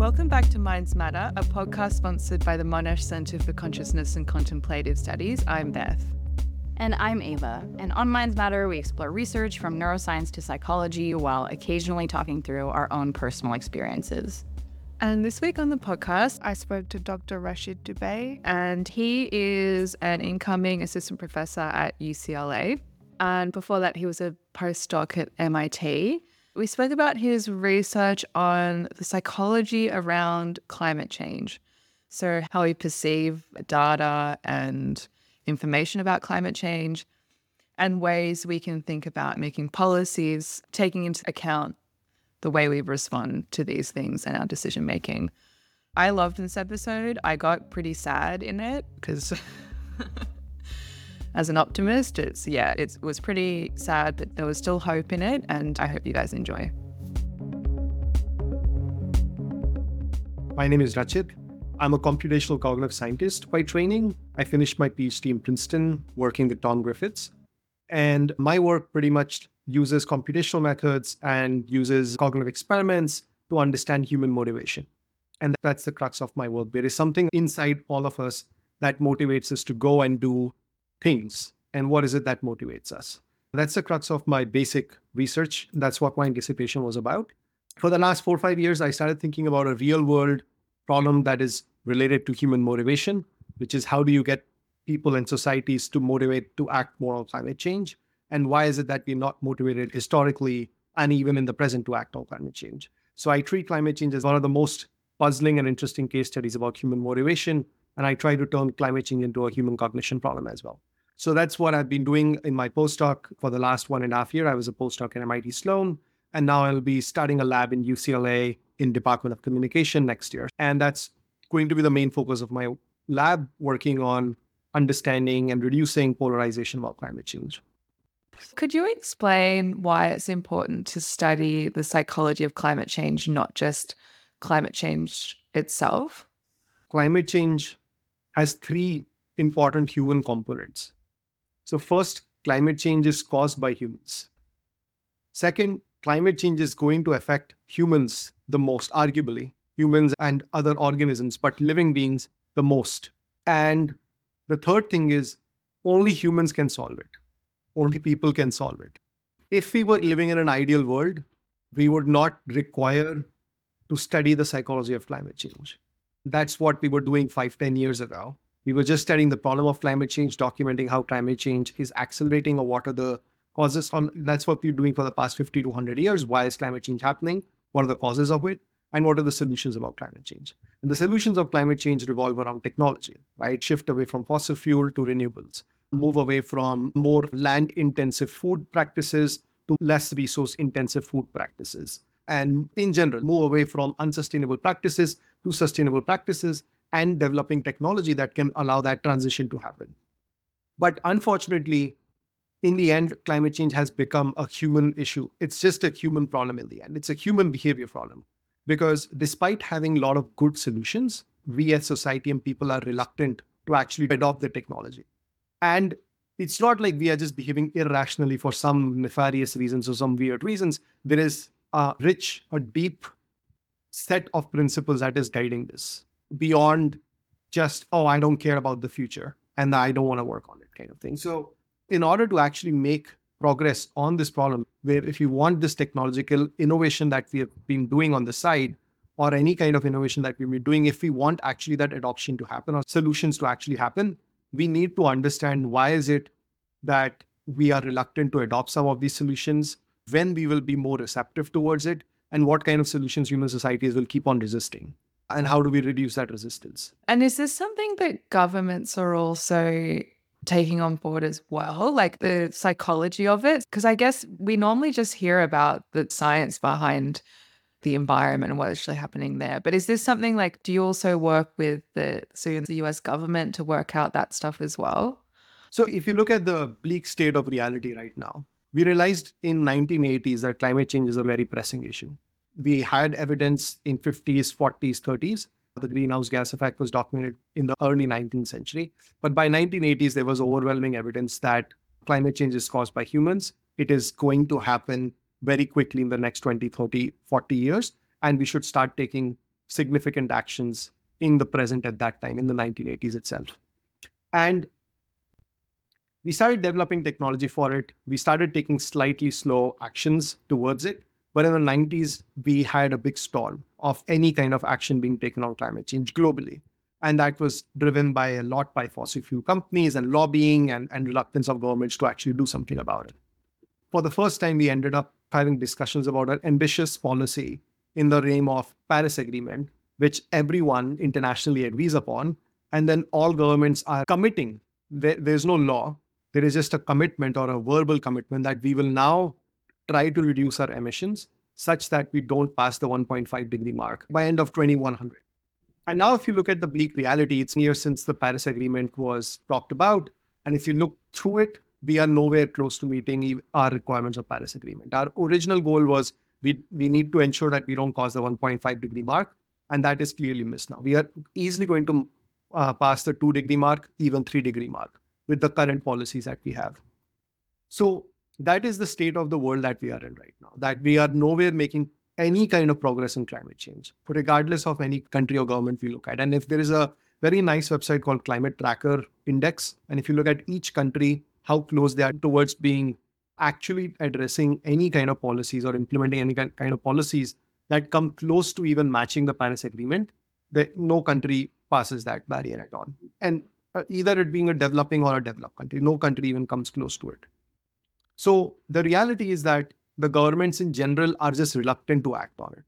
Welcome back to Minds Matter, a podcast sponsored by the Monash Centre for Consciousness and Contemplative Studies. I'm Beth. And I'm Ava. And on Minds Matter, we explore research from neuroscience to psychology while occasionally talking through our own personal experiences. And this week on the podcast, I spoke to Dr. Rashid Dubey. and he is an incoming assistant professor at UCLA. And before that, he was a postdoc at MIT. We spoke about his research on the psychology around climate change. So how we perceive data and information about climate change and ways we can think about making policies, taking into account the way we respond to these things and our decision making. I loved this episode. I got pretty sad in it because as an optimist, it was pretty sad, but there was still hope in it, and I hope you guys enjoy. My name is Rachid. I'm a computational cognitive scientist by training. I finished my PhD in Princeton working with Tom Griffiths. And my work pretty much uses computational methods and uses cognitive experiments to understand human motivation. And that's the crux of my work. There is something inside all of us that motivates us to go and do things. And what is it that motivates us? That's the crux of my basic research. That's what my dissertation was about. For the last 4 or 5 years, I started thinking about a real world problem that is related to human motivation, which is how do you get people and societies to motivate to act more on climate change? And why is it that we're not motivated historically and even in the present to act on climate change? So I treat climate change as one of the most puzzling and interesting case studies about human motivation. And I try to turn climate change into a human cognition problem as well. So that's what I've been doing in my postdoc for the last 1.5 years. I was a postdoc at MIT Sloan, and now I'll be starting a lab in UCLA in Department of Communication next year. And that's going to be the main focus of my lab, working on understanding and reducing polarization about climate change. Could you explain why it's important to study the psychology of climate change, not just climate change itself? Climate change has 3 important human components. So first, climate change is caused by humans. Second, climate change is going to affect humans the most, arguably, humans and other organisms, but living beings the most. And the third thing is only humans can solve it. Only people can solve it. If we were living in an ideal world, we would not require to study the psychology of climate change. That's what we were doing 5-10 years ago. We were just studying the problem of climate change, documenting how climate change is accelerating or what are the causes. That's what we're doing for the past 50 to 100 years. Why is climate change happening? What are the causes of it? And what are the solutions about climate change? And the solutions of climate change revolve around technology, right? Shift away from fossil fuel to renewables, move away from more land-intensive food practices to less resource-intensive food practices. And in general, move away from unsustainable practices to sustainable practices and developing technology that can allow that transition to happen. But unfortunately, in the end, climate change has become a human issue. It's just a human problem in the end. It's a human behavior problem. Because despite having a lot of good solutions, we as society and people are reluctant to actually adopt the technology. And it's not like we are just behaving irrationally for some nefarious reasons or some weird reasons. There is a rich, a deep set of principles that is guiding this beyond just, I don't care about the future and I don't want to work on it kind of thing. So in order to actually make progress on this problem, where if you want this technological innovation that we have been doing on the side, or any kind of innovation that we've been doing, if we want actually that adoption to happen or solutions to actually happen, we need to understand why is it that we are reluctant to adopt some of these solutions, when we will be more receptive towards it, and what kind of solutions human societies will keep on resisting, and how do we reduce that resistance. And is this something that governments are also taking on board as well, like the psychology of it? Because I guess we normally just hear about the science behind the environment and what's actually happening there. But is this something like, do you also work with the US government to work out that stuff as well? So if you look at the bleak state of reality right now, we realized in 1980s that climate change is a very pressing issue. We had evidence in 50s, 40s, 30s. The greenhouse gas effect was documented in the early 19th century. But by 1980s, there was overwhelming evidence that climate change is caused by humans. It is going to happen very quickly in the next 20, 30, 40 years. And we should start taking significant actions in the present at that time, in the 1980s itself. And we started developing technology for it. We started taking slightly slow actions towards it. But in the 90s, we had a big storm of any kind of action being taken on climate change globally. And that was driven by a lot by fossil fuel companies and lobbying and reluctance of governments to actually do something about it. For the first time, we ended up having discussions about an ambitious policy in the realm of Paris Agreement, which everyone internationally agrees upon. And then all governments are committing. There's no law. There is just a commitment or a verbal commitment that we will now try to reduce our emissions such that we don't pass the 1.5 degree mark by end of 2100. And now if you look at the bleak reality, it's years since the Paris Agreement was talked about. And if you look through it, we are nowhere close to meeting our requirements of Paris Agreement. Our original goal was we need to ensure that we don't cross the 1.5 degree mark. And that is clearly missed now. We are easily going to pass the 2 degree mark, even 3 degree mark with the current policies that we have. So that is the state of the world that we are in right now, that we are nowhere making any kind of progress in climate change, regardless of any country or government we look at. And if there is a very nice website called Climate Tracker Index, and if you look at each country, how close they are towards being actually addressing any kind of policies or implementing any kind of policies that come close to even matching the Paris Agreement, no country passes that barrier at all. And either it being a developing or a developed country, no country even comes close to it. So the reality is that the governments in general are just reluctant to act on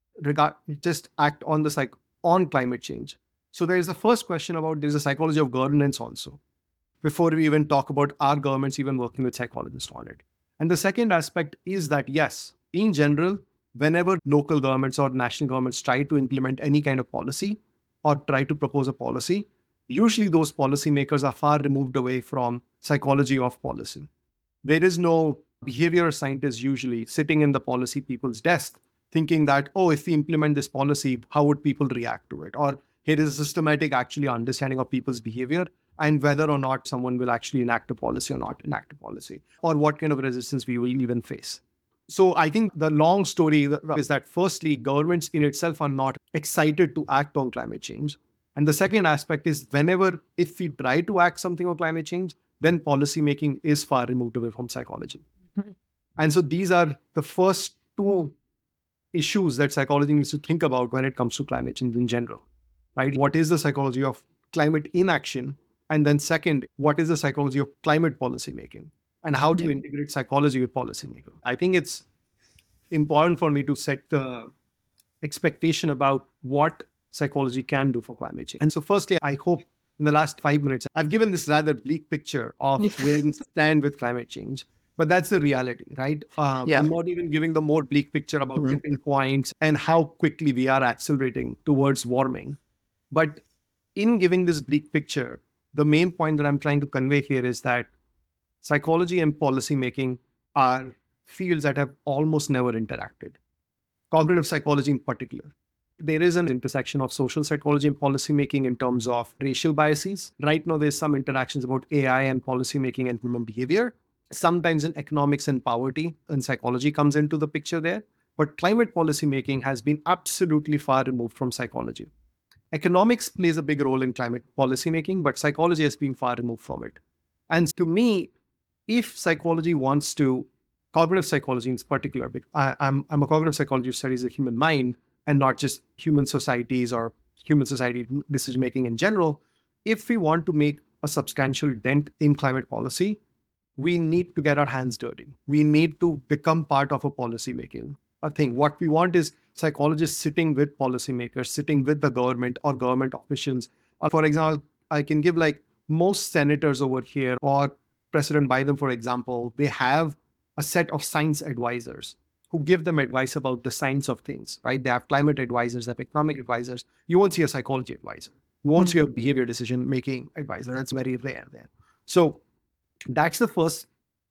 it, just act on on climate change. So there is the first question about there's a psychology of governance also, before we even talk about our governments even working with psychologists on it. And the second aspect is that, yes, in general, whenever local governments or national governments try to implement any kind of policy or try to propose a policy, usually those policymakers are far removed away from psychology of policy. There is no behavioral scientist usually sitting in the policy people's desk thinking that, oh, if we implement this policy, how would people react to it? Or here is a systematic actually understanding of people's behavior and whether or not someone will actually enact a policy or not enact a policy, or what kind of resistance we will even face. So I think the long story is that firstly, governments in itself are not excited to act on climate change. And the second aspect is if we try to act something on climate change, then policy making is far removed away from psychology. Mm-hmm. And so these are the first two issues that psychology needs to think about when it comes to climate change in general, right? What is the psychology of climate inaction? And then second, what is the psychology of climate policy making? And how do you integrate psychology with policy making? I think it's important for me to set the expectation about what psychology can do for climate change. And so firstly, I hope in the last 5 minutes, I've given this rather bleak picture of where we stand with climate change. But that's the reality, right? I'm not even giving the more bleak picture about tipping points and how quickly we are accelerating towards warming. But in giving this bleak picture, the main point that I'm trying to convey here is that psychology and policy making are fields that have almost never interacted. Cognitive psychology in particular. There is an intersection of social psychology and policy making in terms of racial biases. Right now, there's some interactions about AI and policy making and human behavior. Sometimes in economics and poverty and psychology comes into the picture there. But climate policy making has been absolutely far removed from psychology. Economics plays a big role in climate policy making, but psychology has been far removed from it. And to me, if psychology wants to, cognitive psychology in particular, I'm a cognitive psychologist who studies the human mind and not just human societies or human society decision making in general. If we want to make a substantial dent in climate policy, we need to get our hands dirty. We need to become part of a policy making thing. What we want is psychologists sitting with policymakers, sitting with the government or government officials. For example, I can give like most senators over here or President Biden, for example, they have a set of science advisors who give them advice about the science of things, right? They have climate advisors, they have economic advisors. You won't see a psychology advisor. You won't see a behavior decision-making advisor. That's very rare there. So that's the first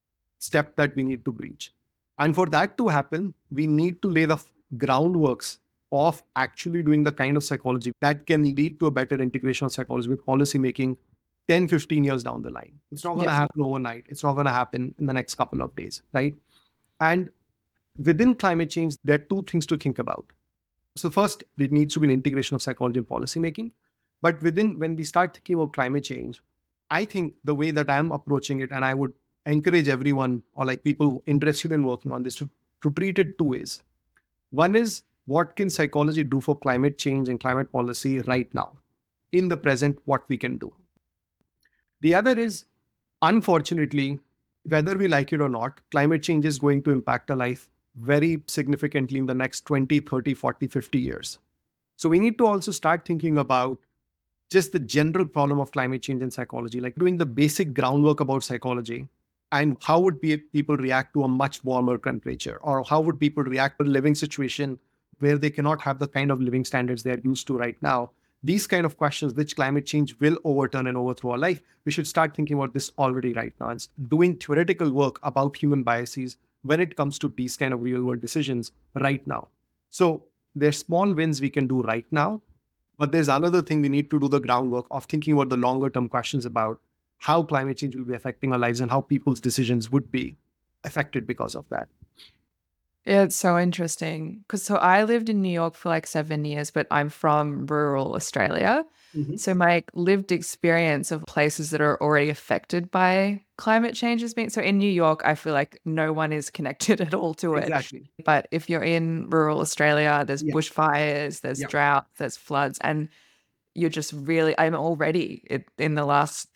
step that we need to breach. And for that to happen, we need to lay the groundworks of actually doing the kind of psychology that can lead to a better integration of psychology with policy making 10, 15 years down the line. It's not going to happen overnight. It's not going to happen in the next couple of days, right? And within climate change, there are two things to think about. So first, there needs to be an integration of psychology and policy making. But when we start thinking about climate change, I think the way that I'm approaching it, and I would encourage everyone or like people interested in working on this to treat it two ways. One is, what can psychology do for climate change and climate policy right now? In the present, what we can do. The other is, unfortunately, whether we like it or not, climate change is going to impact our life very significantly in the next 20, 30, 40, 50 years. So we need to also start thinking about just the general problem of climate change and psychology, like doing the basic groundwork about psychology and how would people react to a much warmer temperature, or how would people react to a living situation where they cannot have the kind of living standards they're used to right now. These kind of questions, which climate change will overturn and overthrow our life, we should start thinking about this already right now and doing theoretical work about human biases when it comes to these kind of real world decisions right now. So there's small wins we can do right now, but there's another thing we need to do the groundwork of thinking about the longer term questions about how climate change will be affecting our lives and how people's decisions would be affected because of that. Yeah, it's so interesting. So I lived in New York for like 7 years, but I'm from rural Australia. So my lived experience of places that are already affected by climate change has been, so in New York, I feel like no one is connected at all to it. Exactly. But if you're in rural Australia, there's Yeah. bushfires, there's Yeah. drought, there's floods, and you're just really, I'm already in the last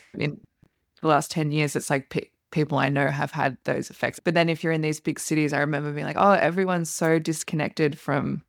10 years, it's like people I know have had those effects. But then if you're in these big cities, I remember being like, oh, everyone's so disconnected from,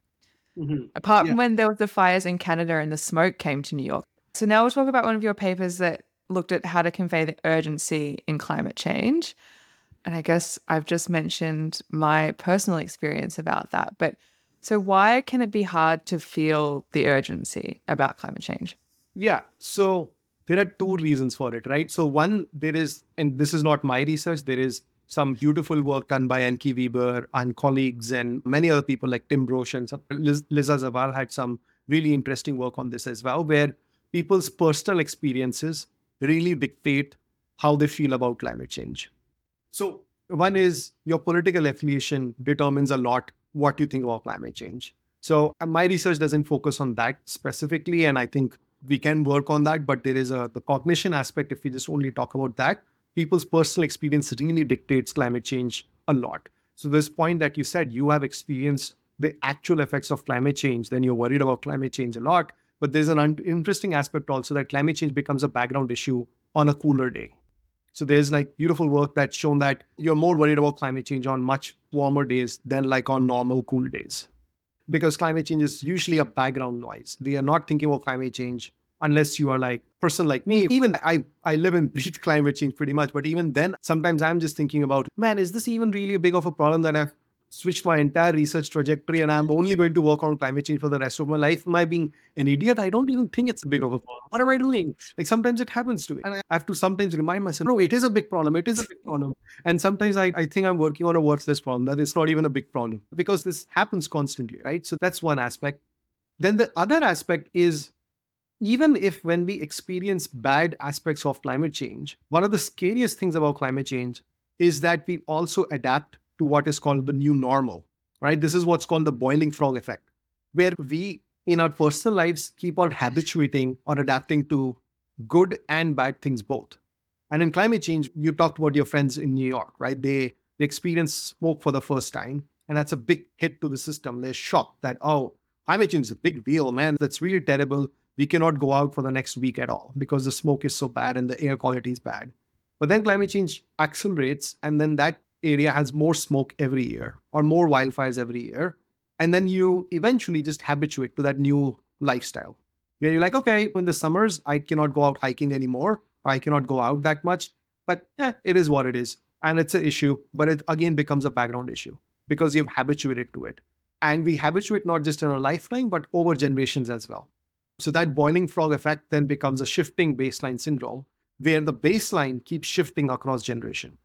apart from when there was the fires in Canada and the smoke came to New York. So now we'll talk about one of your papers that looked at how to convey the urgency in climate change. And I guess I've just mentioned my personal experience about that. But so why can it be hard to feel the urgency about climate change? Yeah. So there are two reasons for it, right? So one, there is, and this is not my research, there is some beautiful work done by Enki Weber and colleagues and many other people like Tim Brosh and Liza Zaval had some really interesting work on this as well, where people's personal experiences really dictate how they feel about climate change. So one is your political affiliation determines a lot what you think about climate change. So my research doesn't focus on that specifically, and I think we can work on that, but there is the cognition aspect. If we just only talk about that, people's personal experience really dictates climate change a lot. So this point that you said, you have experienced the actual effects of climate change, then you're worried about climate change a lot. But there's an interesting aspect also that climate change becomes a background issue on a cooler day. So there's like beautiful work that's shown that you're more worried about climate change on much warmer days than like on normal cool days. Because climate change is usually a background noise. We are not thinking about climate change unless you are like a person like me. Even I live and breathe climate change pretty much. But even then, sometimes I'm just thinking about, man, is this even really big of a problem that I've switched my entire research trajectory and I'm only going to work on climate change for the rest of my life? Am I being an idiot? I don't even think it's a big of a problem. What am I doing? Like sometimes it happens to me. And I have to sometimes remind myself, no, it is a big problem. It is a big problem. And sometimes I think I'm working on a worthless problem, that it's not even a big problem because this happens constantly, right? So that's one aspect. Then the other aspect is, even if when we experience bad aspects of climate change, one of the scariest things about climate change is that we also adapt to what is called the new normal, right? This is what's called the boiling frog effect, where we in our personal lives keep on habituating or adapting to good and bad things both. And in climate change, you talked about your friends in New York, right? They experience smoke for the first time, and that's a big hit to the system. They're shocked that, oh, climate change is a big deal, man. That's really terrible. We cannot go out for the next week at all because the smoke is so bad and the air quality is bad. But then climate change accelerates, and then that area has more smoke every year or more wildfires every year. And then you eventually just habituate to that new lifestyle where you're like, okay, in the summers, I cannot go out hiking anymore. Or I cannot go out that much, but it is what it is. And it's an issue, but it again becomes a background issue because you've habituated to it. And we habituate not just in our lifetime, but over generations as well. So that boiling frog effect then becomes a shifting baseline syndrome where the baseline keeps shifting across generation.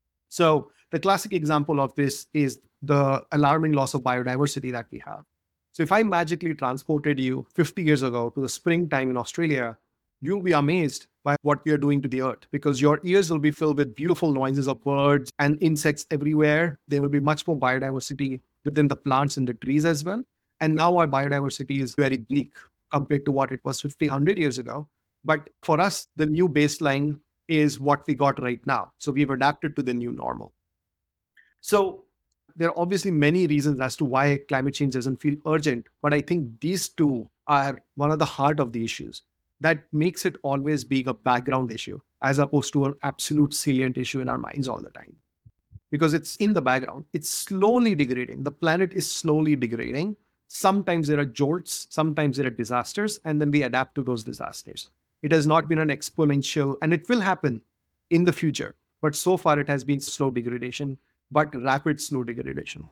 So the classic example of this is the alarming loss of biodiversity that we have. So if I magically transported you 50 years ago to the springtime in Australia, you'll be amazed by what we are doing to the earth because your ears will be filled with beautiful noises of birds and insects everywhere. There will be much more biodiversity within the plants and the trees as well. And now our biodiversity is very bleak compared to what it was 50, 100 years ago. But for us, the new baseline is what we got right now. So we've adapted to the new normal. So there are obviously many reasons as to why climate change doesn't feel urgent, but I think these two are one of the heart of the issues that makes it always being a background issue as opposed to an absolute salient issue in our minds all the time. Because it's in the background, it's slowly degrading. The planet is slowly degrading. Sometimes there are jolts, sometimes there are disasters, and then we adapt to those disasters. It has not been an exponential, and it will happen in the future. But so far, it has been slow degradation, but rapid slow degradation.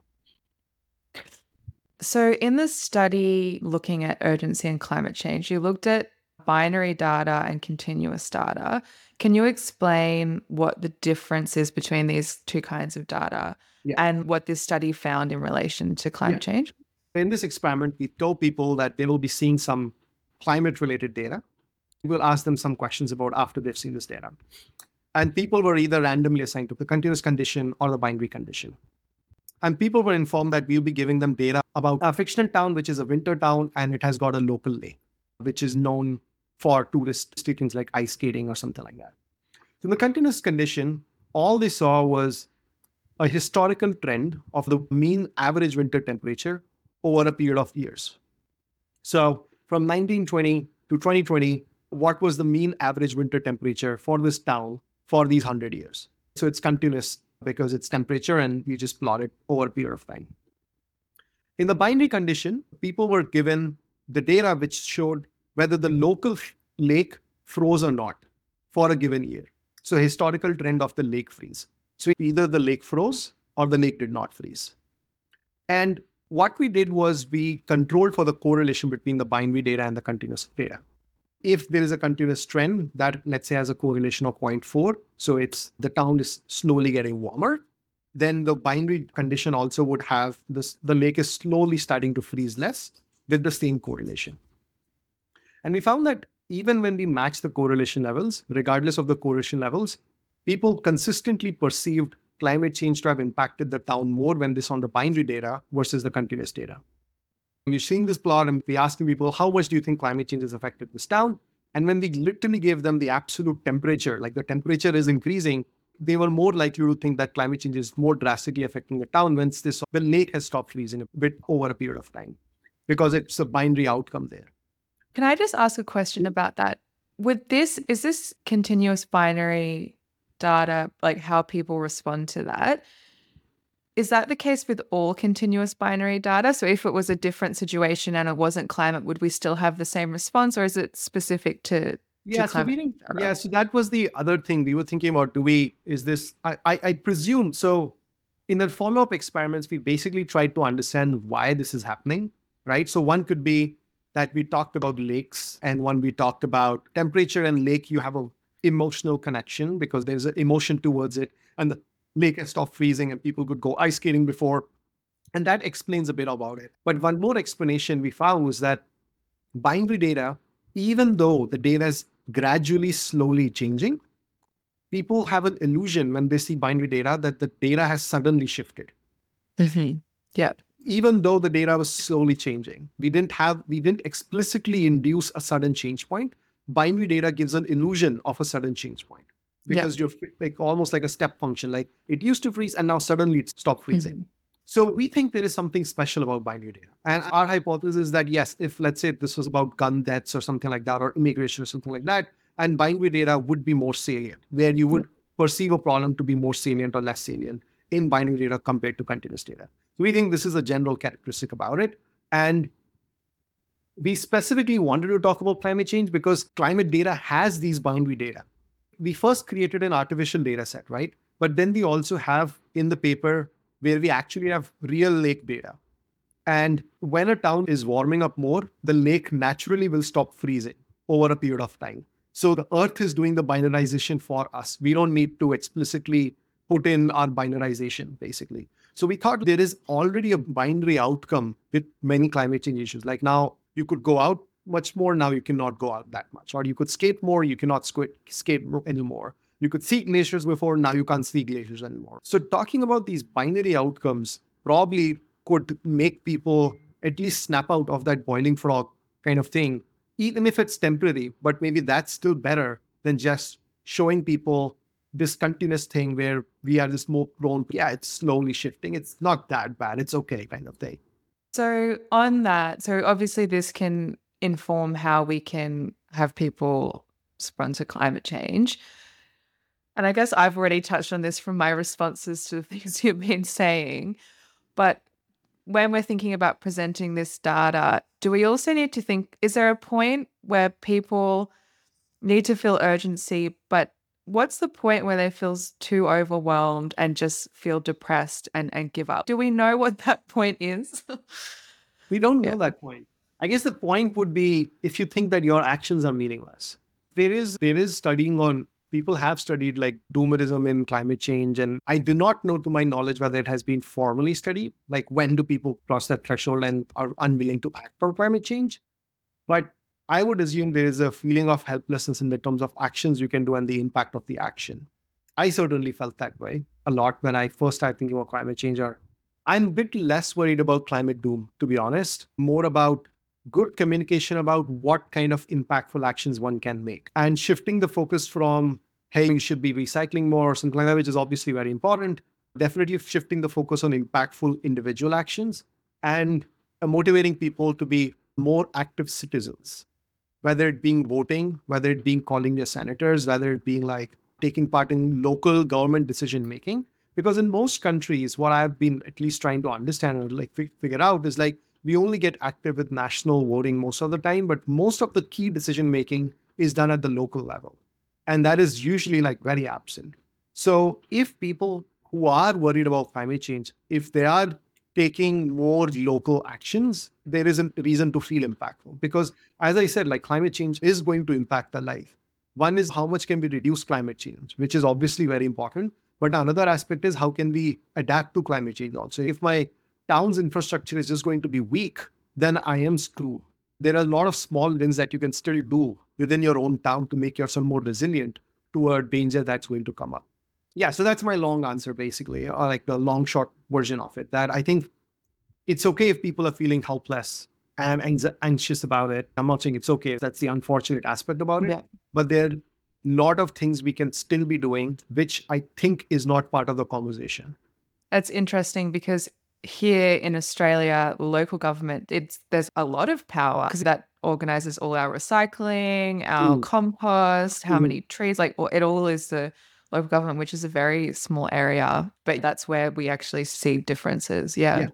So, in the study looking at urgency and climate change, you looked at binary data and continuous data. Can you explain what the difference is between these two kinds of data and what this study found in relation to climate change? In this experiment, we told people that they will be seeing some climate-related data. We'll ask them some questions about after they've seen this data. And people were either randomly assigned to the continuous condition or the binary condition. And people were informed that we'll be giving them data about a fictional town, which is a winter town, and it has got a local lake, which is known for tourist things like ice skating or something like that. So in the continuous condition, all they saw was a historical trend of the mean average winter temperature over a period of years. So from 1920 to 2020, what was the mean average winter temperature for this town for these 100 years? So it's continuous because it's temperature and we just plot it over a period of time. In the binary condition, people were given the data which showed whether the local lake froze or not for a given year. So historical trend of the lake freeze. So either the lake froze or the lake did not freeze. And what we did was we controlled for the correlation between the binary data and the continuous data. If there is a continuous trend that, let's say, has a correlation of 0.4, so it's the town is slowly getting warmer, then the binary condition also would have this, the lake is slowly starting to freeze less with the same correlation. And we found that even when we match the correlation levels, regardless of the correlation levels, people consistently perceived climate change to have impacted the town more when this on the binary data versus the continuous data. We're seeing this plot and we're asking people, how much do you think climate change has affected this town? And when we literally gave them the absolute temperature, like the temperature is increasing, they were more likely to think that climate change is more drastically affecting the town when the lake has stopped freezing a bit over a period of time, because it's a binary outcome there. Can I just ask a question about that? Is this continuous binary data, like how people respond to that? Is that the case with all continuous binary data? So if it was a different situation and it wasn't climate, would we still have the same response, or is it specific to climate data? So that was the other thing we were thinking about. I presume, so in the follow-up experiments, we basically tried to understand why this is happening, right? So one could be that we talked about lakes, and one we talked about temperature and lake, you have an emotional connection because there's an emotion towards it, and the lake has stopped freezing and people could go ice skating before. And that explains a bit about it. But one more explanation we found was that binary data, even though the data is gradually, slowly changing, people have an illusion when they see binary data that the data has suddenly shifted. Mm-hmm. Yeah. Even though the data was slowly changing, we didn't explicitly induce a sudden change point. Binary data gives an illusion of a sudden change point because you're like almost like a step function. Like it used to freeze and now suddenly it stopped freezing. Mm-hmm. So we think there is something special about binary data. And our hypothesis is that yes, if let's say this was about gun deaths or something like that, or immigration or something like that, and binary data would be more salient, where you would perceive a problem to be more salient or less salient in binary data compared to continuous data. So we think this is a general characteristic about it. And we specifically wanted to talk about climate change because climate data has these binary data. We first created an artificial data set, right? But then we also have in the paper where we actually have real lake data. And when a town is warming up more, the lake naturally will stop freezing over a period of time. So the Earth is doing the binarization for us. We don't need to explicitly put in our binarization, basically. So we thought there is already a binary outcome with many climate change issues. Like now, you could go out much more, now you cannot go out that much. Or you could skate more, you cannot skate anymore. You could see glaciers before, now you can't see glaciers anymore. So talking about these binary outcomes probably could make people at least snap out of that boiling frog kind of thing, even if it's temporary, but maybe that's still better than just showing people this continuous thing where we are just more prone. Yeah, it's slowly shifting. It's not that bad. It's okay kind of thing. So on that, so obviously this can inform how we can have people respond to climate change. And I guess I've already touched on this from my responses to the things you've been saying. But when we're thinking about presenting this data, do we also need to think, is there a point where people need to feel urgency, but what's the point where they feel too overwhelmed and just feel depressed and give up? Do we know what that point is? We don't know that point. I guess the point would be if you think that your actions are meaningless. There is studying on, people have studied like doomerism in climate change. And I do not know to my knowledge whether it has been formally studied, like when do people cross that threshold and are unwilling to act for climate change. But I would assume there is a feeling of helplessness in the terms of actions you can do and the impact of the action. I certainly felt that way a lot when I first started thinking about climate change. Or I'm a bit less worried about climate doom, to be honest, more about good communication about what kind of impactful actions one can make and shifting the focus from, hey, you should be recycling more or something like that, which is obviously very important. Definitely shifting the focus on impactful individual actions and motivating people to be more active citizens, whether it being voting, whether it being calling their senators, whether it being like taking part in local government decision making. Because in most countries, what I've been at least trying to understand and like figure out is like we only get active with national voting most of the time, but most of the key decision making is done at the local level. And that is usually like very absent. So if people who are worried about climate change, if they are taking more local actions, there is a reason to feel impactful. Because as I said, like climate change is going to impact their life. One is how much can we reduce climate change, which is obviously very important. But another aspect is how can we adapt to climate change also. If my town's infrastructure is just going to be weak, then I am screwed. There are a lot of small wins that you can still do within your own town to make yourself more resilient to a danger that's going to come up. Yeah, so that's my long answer, basically, or like the long, short version of it, that I think it's okay if people are feeling helpless and anxious about it. I'm not saying it's okay. That's the unfortunate aspect about it. Yeah. But there are a lot of things we can still be doing, which I think is not part of the conversation. It's interesting because here in Australia, local government, there's a lot of power because that organizes all our recycling, our compost, how many trees, like it all is the local government, which is a very small area, but that's where we actually see differences. Yeah.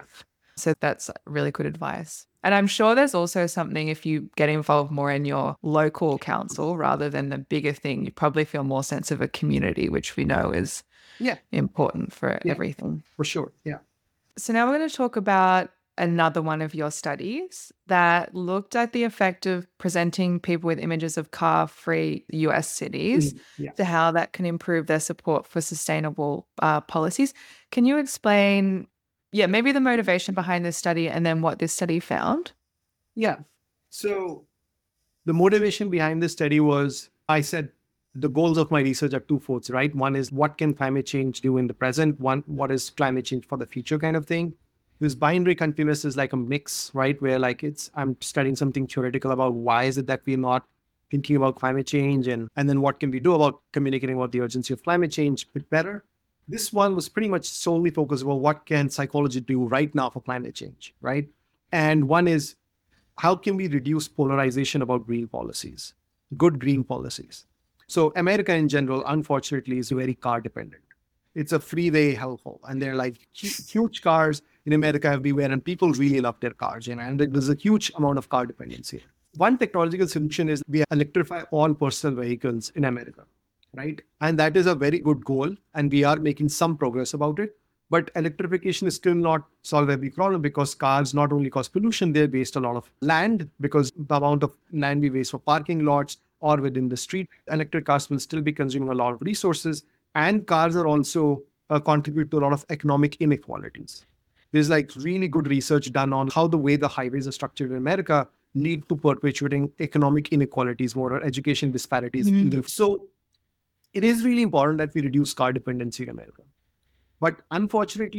So that's really good advice. And I'm sure there's also something, if you get involved more in your local council rather than the bigger thing, you probably feel more sense of a community, which we know is important for everything. For sure. Yeah. So now we're going to talk about another one of your studies that looked at the effect of presenting people with images of car-free US cities to how that can improve their support for sustainable policies. Can you explain, maybe the motivation behind this study and then what this study found? Yeah. So the motivation behind this study was, I said, the goals of my research are twofold, right? One is what can climate change do in the present? One, what is climate change for the future kind of thing? This binary continuous is like a mix, right? Where like I'm studying something theoretical about why is it that we're not thinking about climate change and then what can we do about communicating about the urgency of climate change a bit better. This one was pretty much solely focused about what can psychology do right now for climate change, right? And one is how can we reduce polarization about green policies, good green policies? So America in general, unfortunately, is very car dependent. It's a freeway hellhole. And they're like huge cars in America everywhere. And people really love their cars, and there's a huge amount of car dependency. One technological solution is we electrify all personal vehicles in America, right? And that is a very good goal. And we are making some progress about it. But electrification is still not solve every problem because cars not only cause pollution, they waste a lot of land because the amount of land we waste for parking lots or within the street. Electric cars will still be consuming a lot of resources, and cars are also contribute to a lot of economic inequalities. There's like really good research done on how the way the highways are structured in America lead to perpetuating economic inequalities, more or education disparities. So it is really important that we reduce car dependency in America. But unfortunately,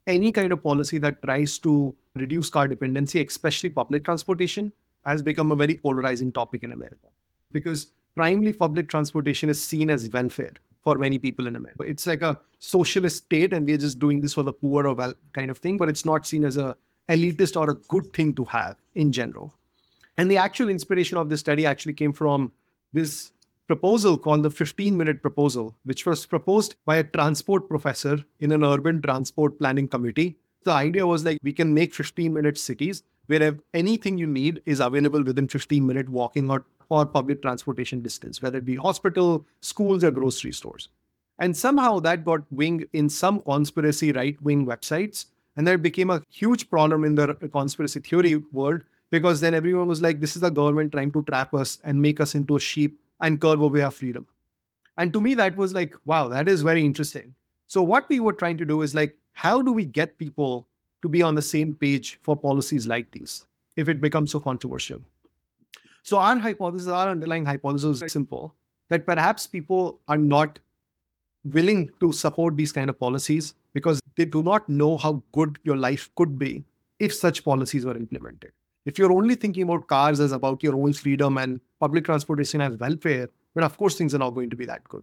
any kind of policy that tries to reduce car dependency, especially public transportation, has become a very polarizing topic in America. Because primarily public transportation is seen as welfare for many people in America. It's like a socialist state and we're just doing this for the poor or well kind of thing, but it's not seen as a elitist or a good thing to have in general. And the actual inspiration of this study actually came from this proposal called the 15-minute proposal, which was proposed by a transport professor in an urban transport planning committee. The idea was like we can make 15-minute cities where anything you need is available within 15-minute walking or public transportation distance, whether it be hospital, schools, or grocery stores. And somehow that got winged in some conspiracy right-wing websites. And that became a huge problem in the conspiracy theory world, because then everyone was like, this is the government trying to trap us and make us into a sheep and curb away our freedom. And to me, that was like, wow, that is very interesting. So what we were trying to do is like, how do we get people to be on the same page for policies like these if it becomes so controversial? So our underlying hypothesis is very simple, that perhaps people are not willing to support these kind of policies because they do not know how good your life could be if such policies were implemented. If you're only thinking about cars as about your own freedom and public transportation as welfare, then of course things are not going to be that good.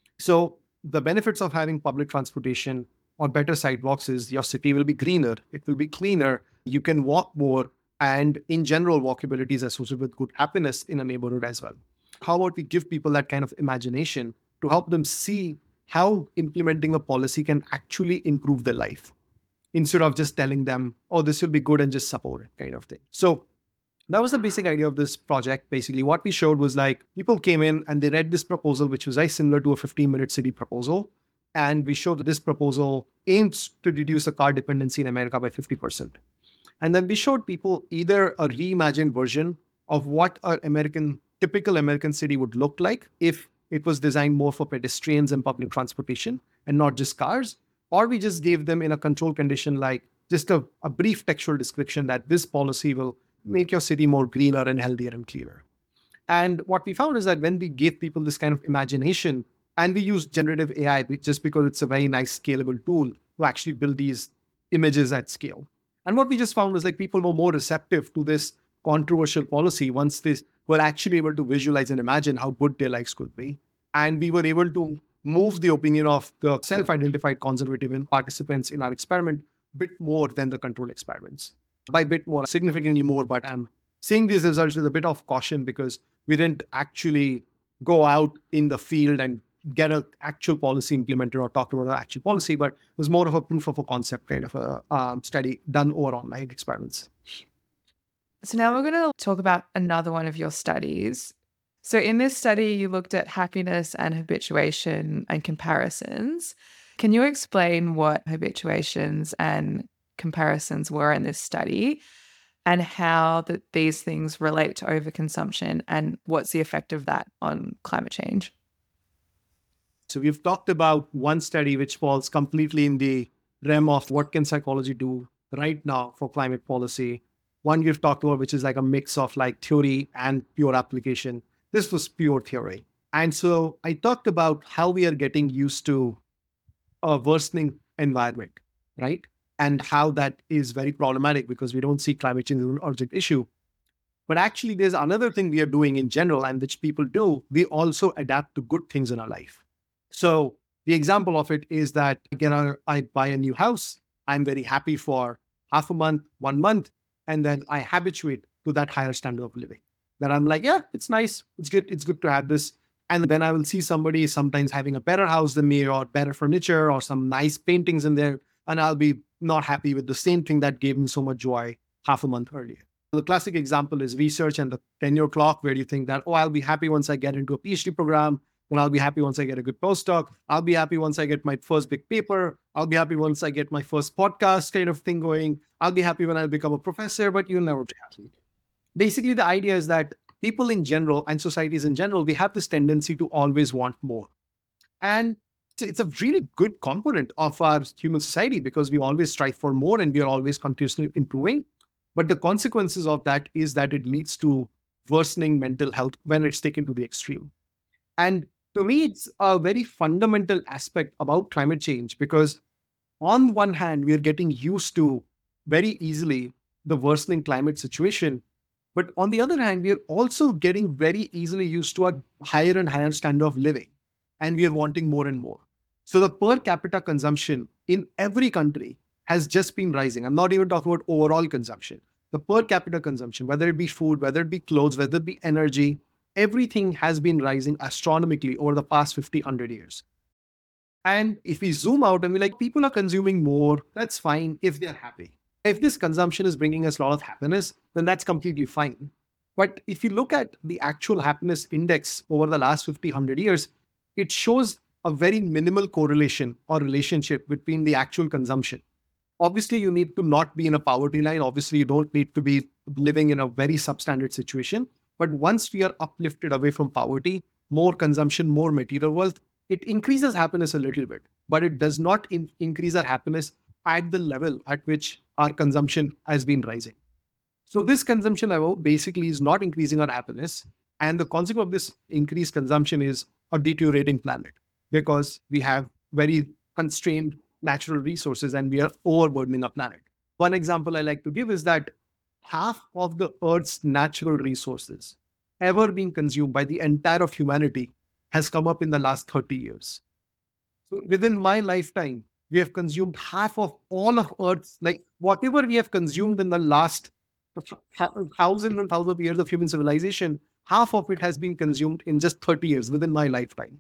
So the benefits of having public transportation or better sidewalks is your city will be greener, it will be cleaner, you can walk more, and in general, walkability is associated with good happiness in a neighborhood as well. How about we give people that kind of imagination to help them see how implementing a policy can actually improve their life, instead of just telling them, oh, this will be good and just support it kind of thing. So that was the basic idea of this project. Basically, what we showed was like people came in and they read this proposal, which was very similar to a 15-minute city proposal. And we showed that this proposal aims to reduce the car dependency in America by 50%. And then we showed people either a reimagined version of what an typical American city would look like if it was designed more for pedestrians and public transportation and not just cars. Or we just gave them in a control condition, like just a brief textual description that this policy will make your city more greener and healthier and cleaner. And what we found is that when we gave people this kind of imagination, and we use generative AI just because it's a very nice scalable tool to actually build these images at scale. And what we just found was like people were more receptive to this controversial policy once they were actually able to visualize and imagine how good their lives could be. And we were able to move the opinion of the self-identified conservative participants in our experiment a bit more than the control experiments. By a bit more, significantly more, but I'm seeing these results with a bit of caution because we didn't actually go out in the field and get an actual policy implemented or talk about an actual policy, but it was more of a proof of a concept kind of a study done over online experiments. So now we're going to talk about another one of your studies. So in this study, you looked at happiness and habituation and comparisons. Can you explain what habituations and comparisons were in this study and how these things relate to overconsumption and what's the effect of that on climate change? So we've talked about one study which falls completely in the realm of what can psychology do right now for climate policy. One we've talked about, which is like a mix of like theory and pure application. This was pure theory. And so I talked about how we are getting used to a worsening environment, right? And how that is very problematic because we don't see climate change as an urgent issue. But actually, there's another thing we are doing in general and which people do. We also adapt to good things in our life. So the example of it is that, again, I buy a new house. I'm very happy for half a month, 1 month, and then I habituate to that higher standard of living. Then I'm like, yeah, it's nice. It's good to have this. And then I will see somebody sometimes having a better house than me or better furniture or some nice paintings in there. And I'll be not happy with the same thing that gave me so much joy half a month earlier. The classic example is research and the tenure clock, where you think that, oh, I'll be happy once I get into a PhD program. And I'll be happy once I get a good postdoc. I'll be happy once I get my first big paper. I'll be happy once I get my first podcast kind of thing going. I'll be happy when I become a professor, but you'll never be happy. Basically, the idea is that people in general and societies in general, we have this tendency to always want more. And it's a really good component of our human society because we always strive for more and we are always continuously improving. But the consequences of that is that it leads to worsening mental health when it's taken to the extreme. And to me, it's a very fundamental aspect about climate change because On one hand, we are getting used to very easily the worsening climate situation. But on the other hand, we are also getting very easily used to a higher and higher standard of living. And we are wanting more and more. So the per capita consumption in every country has just been rising. I'm not even talking about overall consumption. The per capita consumption, whether it be food, whether it be clothes, whether it be energy, everything has been rising astronomically over the past 50, 100 years. And if we zoom out and we're like, people are consuming more, that's fine if they're happy. If this consumption is bringing us a lot of happiness, then that's completely fine. But if you look at the actual happiness index over the last 50, 100 years, it shows a very minimal correlation or relationship between the actual consumption. Obviously, you need to not be in a poverty line. Obviously, you don't need to be living in a very substandard situation. But once we are uplifted away from poverty, more consumption, more material wealth, it increases happiness a little bit, but it does not increase our happiness at the level at which our consumption has been rising. So this consumption level basically is not increasing our happiness. And the consequence of this increased consumption is a deteriorating planet because we have very constrained natural resources and we are overburdening our planet. One example I like to give is that half of the Earth's natural resources ever being consumed by the entire of humanity has come up in the last 30 years. So within my lifetime, we have consumed half of all of Earth's, like whatever we have consumed in the last thousands and thousands of years of human civilization, half of it has been consumed in just 30 years within my lifetime.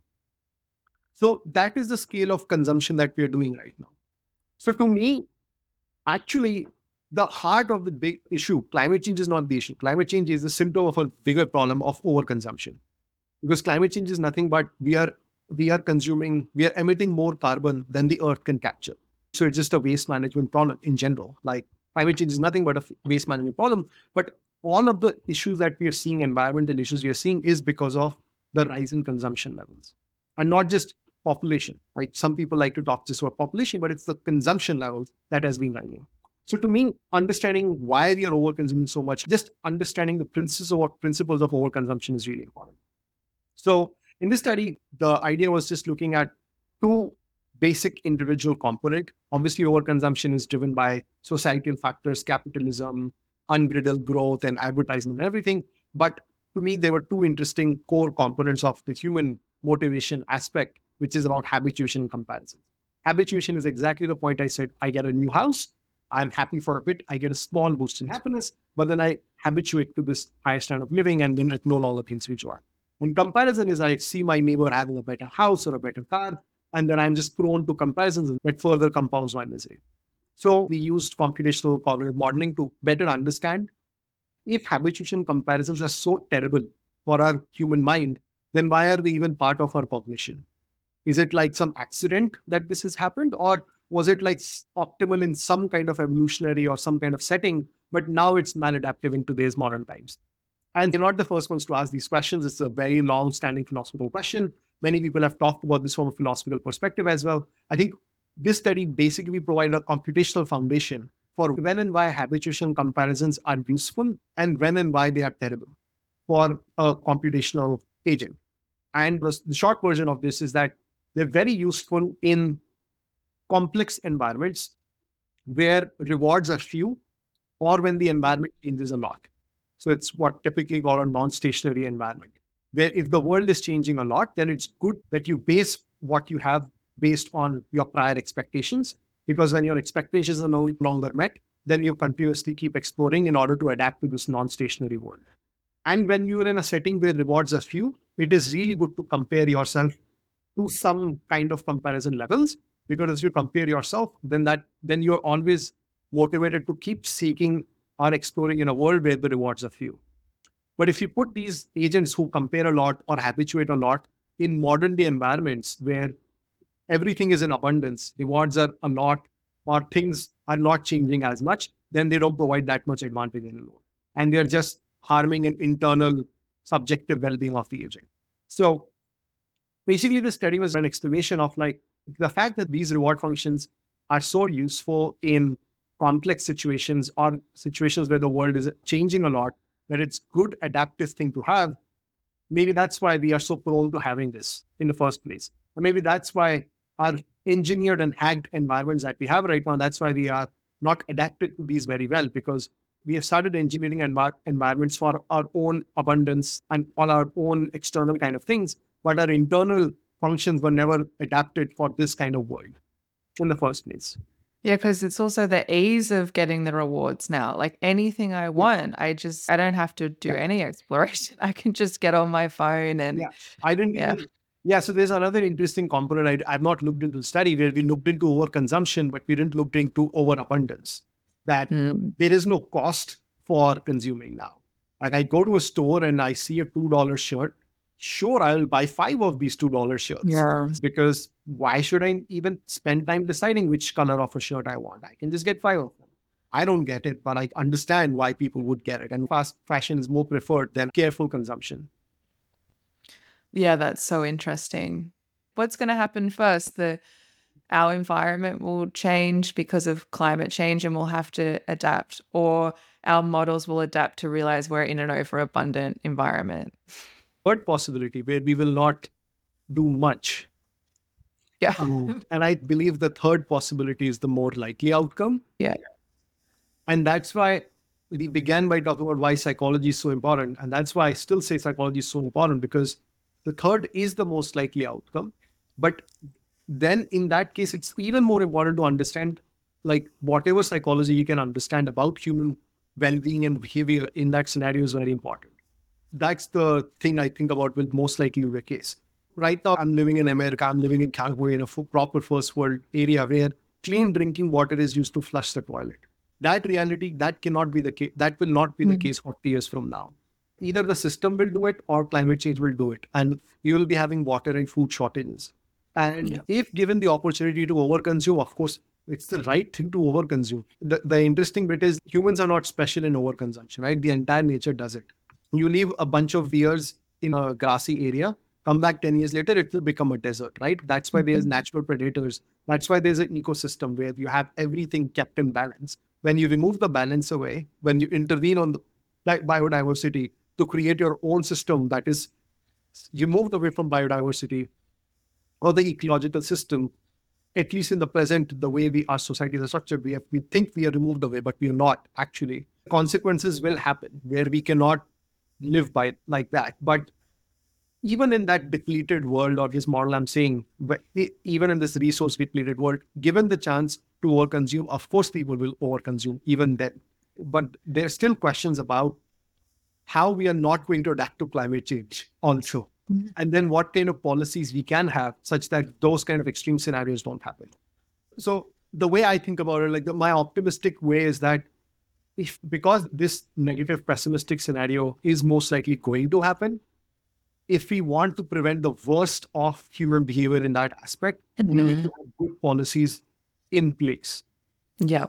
So that is the scale of consumption that we are doing right now. So to me, actually, the heart of the big issue, climate change is not the issue. Climate change is a symptom of a bigger problem of overconsumption. Because climate change is nothing but we are emitting more carbon than the earth can capture. So it's just a waste management problem in general. Like climate change is nothing but a waste management problem. But all of the issues that we are seeing, environmental issues we are seeing, is because of the rise in consumption levels. And not just population, right? Some people like to talk just about population, but it's the consumption levels that has been rising. So to me, understanding why we are overconsuming so much, just understanding the principles of overconsumption is really important. So in this study, the idea was just looking at two basic individual components. Obviously, overconsumption is driven by societal factors, capitalism, unbridled growth, and advertisement and everything. But to me, there were two interesting core components of the human motivation aspect, which is about habituation and comparison. Habituation is exactly the point I said. I get a new house. I'm happy for a bit. I get a small boost in happiness, but then I habituate to this higher standard of living and then it no longer things which are. In comparison is I see my neighbor having a better house or a better car, and then I'm just prone to comparisons that further compounds my misery. So we used computational cognitive modeling to better understand if habituation comparisons are so terrible for our human mind, then why are they even part of our cognition? Is it like some accident that this has happened, or was it like optimal in some kind of evolutionary or some kind of setting, but now it's maladaptive in today's modern times? And they're not the first ones to ask these questions. It's a very long-standing philosophical question. Many people have talked about this from a philosophical perspective as well. I think this study basically provided a computational foundation for when and why habituation comparisons are useful and when and why they are terrible for a computational agent. And the short version of this is that they're very useful in complex environments where rewards are few or when the environment changes a lot. So it's what typically called a non-stationary environment, where if the world is changing a lot, then it's good that you base what you have based on your prior expectations, because when your expectations are no longer met, then you continuously keep exploring in order to adapt to this non-stationary world. And when you're in a setting where rewards are few, it is really good to compare yourself to some kind of comparison levels, because as you compare yourself, then you're always motivated to keep seeking or exploring in a world where the rewards are few. But if you put these agents who compare a lot or habituate a lot in modern day environments where everything is in abundance, rewards are a lot, or things are not changing as much, then they don't provide that much advantage anymore. And they're just harming an internal subjective well-being of the agent. So basically, the study was an explanation of like the fact that these reward functions are so useful in complex situations or situations where the world is changing a lot, that it's good adaptive thing to have. Maybe that's why we are so prone to having this in the first place. Or maybe that's why are engineered and hacked environments that we have right now. That's why we are not adapted to these very well, because we have started engineering environments for our own abundance and all our own external kind of things, but our internal functions were never adapted for this kind of world in the first place. Yeah, because it's also the ease of getting the rewards now. Like anything I want, I don't have to do any exploration. I can just get on my phone and I didn't even. Yeah, so there's another interesting component. I've not looked into the study where we looked into overconsumption, but we didn't look into overabundance. That there is no cost for consuming now. Like I go to a store and I see a $2 shirt. Sure, I'll buy 5 of these $2 shirts. Yeah. Because why should I even spend time deciding which color of a shirt I want? I can just get 5 of them. I don't get it, but I understand why people would get it. And fast fashion is more preferred than careful consumption. Yeah, that's so interesting. What's going to happen first? Our environment will change because of climate change and we'll have to adapt, or our models will adapt to realize we're in an overabundant environment. Third possibility where we will not do much. Yeah. And I believe the third possibility is the more likely outcome. Yeah. And that's why we began by talking about why psychology is so important. And that's why I still say psychology is so important, because the third is the most likely outcome. But then in that case, it's even more important to understand, like, whatever psychology you can understand about human well-being and behavior in that scenario is very important. That's the thing I think about will most likely be the case. Right now, I'm living in America. I'm living in California, in a proper first world area where clean drinking water is used to flush the toilet. That reality, that cannot be the case. That will not be the case 40 years from now. Either the system will do it or climate change will do it. And you will be having water and food shortages. And if given the opportunity to overconsume, of course, it's the right thing to overconsume. The interesting bit is humans are not special in overconsumption, right? The entire nature does it. You leave a bunch of years in a grassy area, come back 10 years later, it will become a desert, right? That's why there's natural predators. That's why there's an ecosystem where you have everything kept in balance. When you remove the balance away, when you intervene on the biodiversity to create your own system, that is, you moved away from biodiversity or the ecological system, at least in the present, the way our society is structured, we think we are removed away, but we are not actually. Consequences will happen where we cannot live by it like that. But even in that depleted world, or this model I'm saying, but even in this resource depleted world, given the chance to overconsume, of course people will overconsume even then. But there are still questions about how we are not going to adapt to climate change also. And then what kind of policies we can have such that those kind of extreme scenarios don't happen. So the way I think about it, like my optimistic way is that because this negative pessimistic scenario is most likely going to happen, if we want to prevent the worst of human behavior in that aspect, we need to have good policies in place. Yep,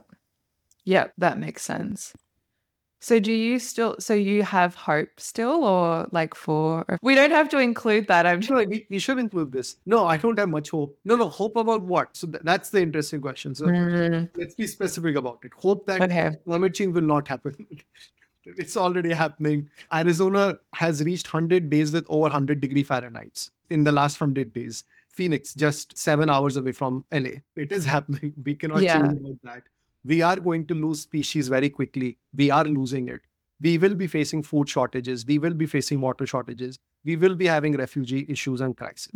that makes sense. So you have hope still, or we don't have to include that. We should include this. No, I don't have much hope. No, hope about what? So that's the interesting question. So let's be specific about it. Hope that climate change will not happen. It's already happening. Arizona has reached 100 days with over 100 degree Fahrenheit in the last 100 days. Phoenix, just 7 hours away from LA. It is happening. We cannot change about that. We are going to lose species very quickly. We are losing it. We will be facing food shortages. We will be facing water shortages. We will be having refugee issues and crises.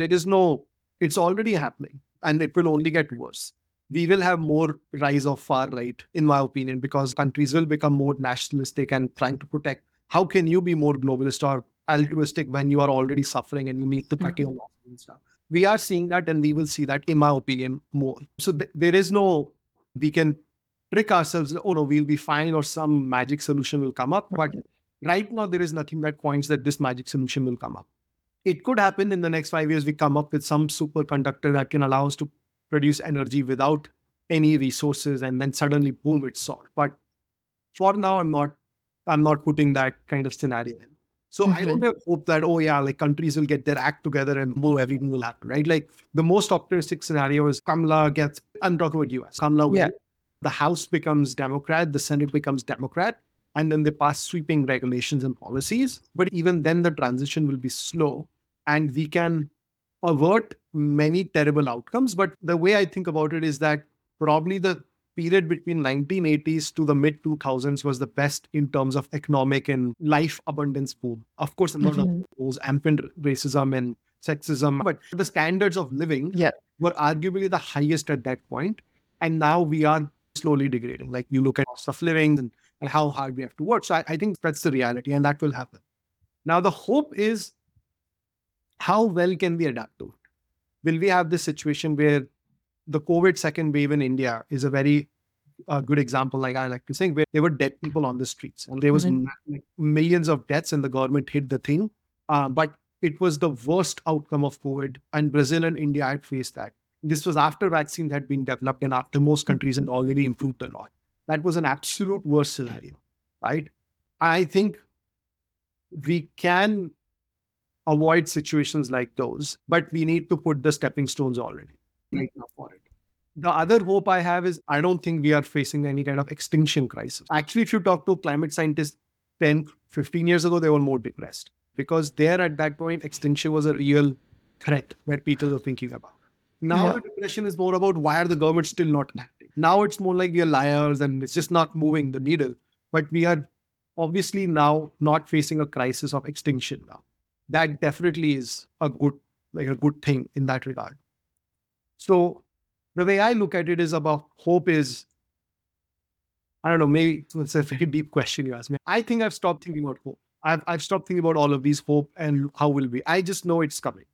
It's already happening, and it will only get worse. We will have more rise of far right, in my opinion, because countries will become more nationalistic and trying to protect. How can you be more globalist or altruistic when you are already suffering and you need to cut your losses and stuff? We are seeing that, and we will see that, in my opinion, more. So there is no, we can trick ourselves, oh no, we'll be fine or some magic solution will come up. But right now, there is nothing that points that this magic solution will come up. It could happen in the next 5 years, we come up with some superconductor that can allow us to produce energy without any resources, and then suddenly, boom, it's solved. But for now, I'm not putting that kind of scenario in. So I don't have hope that, countries will get their act together and everything will happen, right? Like the most optimistic scenario is Kamala gets, I'm talking about US, Kamala wins. The House becomes Democrat, the Senate becomes Democrat, and then they pass sweeping regulations and policies. But even then, the transition will be slow, and we can avert many terrible outcomes. But the way I think about it is that probably the period between 1980s to the mid 2000s was the best in terms of economic and life abundance boom. Of course, a lot of those ampant racism and sexism, but the standards of living Yeah. were arguably the highest at that point. And now we are slowly degrading. Like you look at cost of living and how hard we have to work. So I think that's the reality and that will happen. Now, the hope is how well can we adapt to it? Will we have this situation where the COVID second wave in India is a very good example, like I like to say, where there were dead people on the streets and there was like millions of deaths and the government hid the thing. But it was the worst outcome of COVID, and Brazil and India had faced that. This was after vaccines had been developed and after most countries had already improved a lot. That was an absolute worst scenario, right? I think we can avoid situations like those, but we need to put the stepping stones already right now for it. The other hope I have is I don't think we are facing any kind of extinction crisis. Actually, if you talk to climate scientists 10, 15 years ago, they were more depressed because there at that point, extinction was a real threat where people were thinking about. Now the depression is more about why are the government still not acting? Now it's more like we are liars and it's just not moving the needle. But we are obviously now not facing a crisis of extinction now. That definitely is a good thing in that regard. So the way I look at it is about hope is, I don't know, maybe it's a very deep question you asked me. I think I've stopped thinking about hope. I've stopped thinking about all of these hope and how will we. I just know it's coming.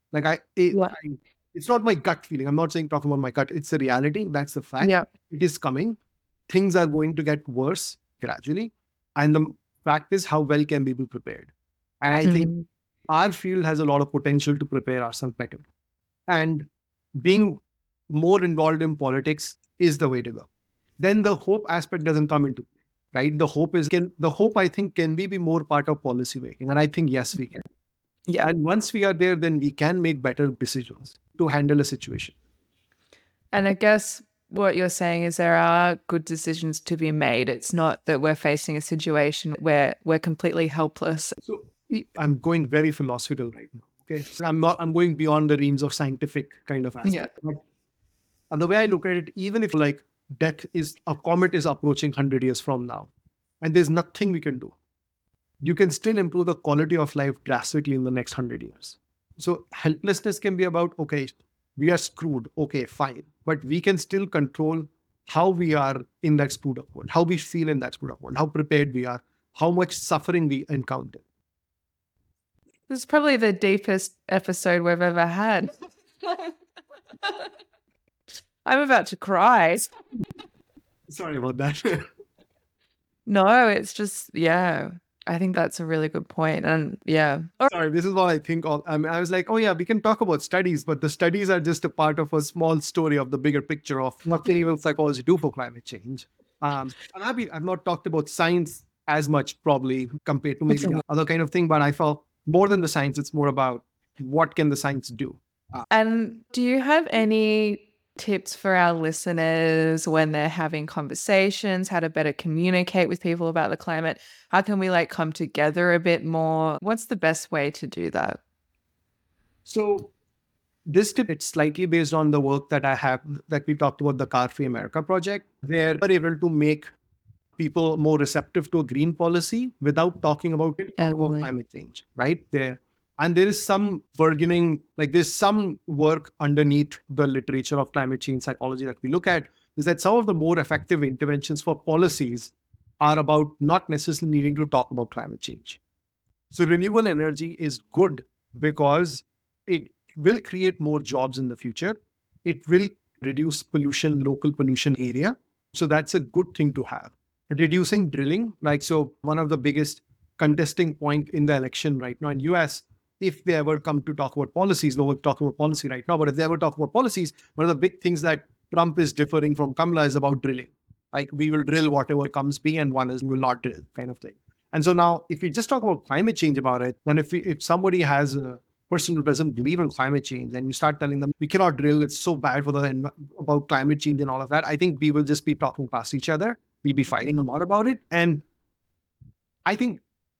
It's not my gut feeling. I'm not talking about my gut. It's a reality. That's the fact. Yeah. It is coming. Things are going to get worse gradually. And the fact is, how well can we be prepared? And I think our field has a lot of potential to prepare ourselves better. And being more involved in politics is the way to go. Then the hope aspect doesn't come into play, right? The hope I think, can we be more part of policy making? And I think, yes, we can. Yeah. And once we are there, then we can make better decisions to handle a situation. And I guess what you're saying is there are good decisions to be made. It's not that we're facing a situation where we're completely helpless. So I'm going very philosophical right now. Okay. So I'm going beyond the realms of scientific kind of aspect. Yeah. And the way I look at it, even if like a comet is approaching 100 years from now, and there's nothing we can do, you can still improve the quality of life drastically in the next 100 years. So helplessness can be about, okay, we are screwed. Okay, fine. But we can still control how we are in that screwed up world, how we feel in that screwed up world, how prepared we are, how much suffering we encounter. This is probably the deepest episode we've ever had. I'm about to cry. Sorry about that. No, it's just, I think that's a really good point. And Sorry, this is what I think of. I was like, oh yeah, we can talk about studies, but the studies are just a part of a small story of the bigger picture of what can even psychology do for climate change. And I've not talked about science as much probably compared to maybe other kind of thing, but I felt more than the science, it's more about what can the science do. And do you have any tips for our listeners when they're having conversations, how to better communicate with people about the climate? How can we come together a bit more? What's the best way to do that? So this tip, it's slightly based on the work that I have, that we talked about, the Car Free America project, where we're able to make people more receptive to a green policy without talking about climate change, right? And there is some bargaining, there's some work underneath the literature of climate change psychology that we look at, is that some of the more effective interventions for policies are about not necessarily needing to talk about climate change. So renewable energy is good because it will create more jobs in the future. It will reduce pollution, local pollution area. So that's a good thing to have. Reducing drilling, so one of the biggest contesting point in the election right now in US, if they ever come to talk about policies, no one's talking about policy right now, but if they ever talk about policies, one of the big things that Trump is differing from Kamala is about drilling. We will drill whatever comes be, and one is we will not drill kind of thing. And so now, if we just talk about climate change about it, then if somebody has a person who doesn't believe in climate change, and you start telling them we cannot drill, it's so bad for about climate change and all of that, I think we will just be talking past each other. We'll be fighting a lot about it. And I think